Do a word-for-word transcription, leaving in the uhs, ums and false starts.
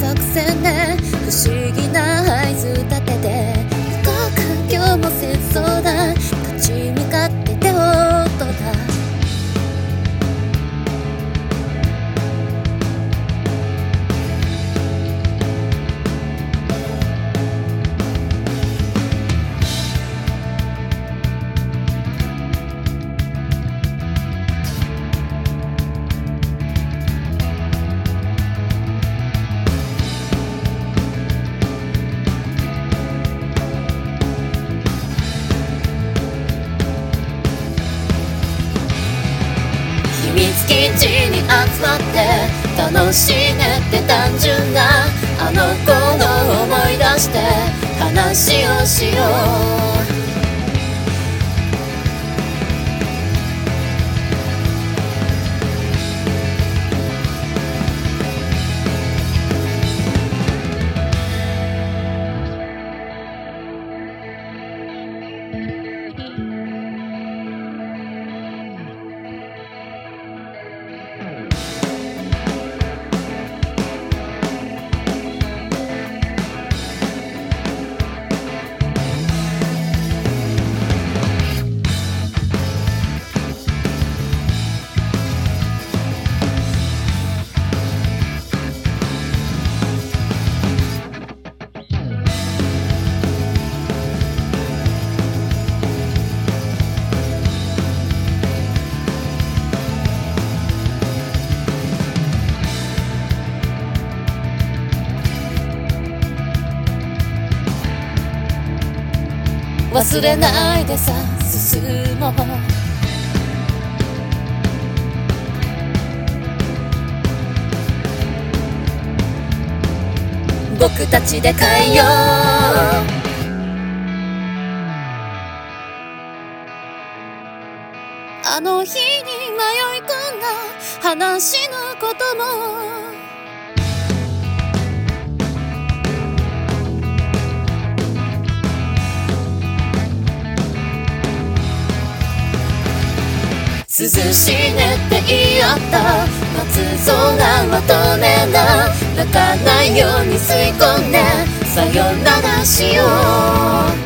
作戦で不思議な合図立てて行こうか今日も戦争だ立ち向かって手を取った秘密基地に集まって楽しめって単純なあの頃を思い出して話をしよう忘れないでさ進もう僕たちで変えようあの日に迷い込んだ話のことも涼しねって言い合った夏空は透明な泣かないように吸い込んでさよならしよう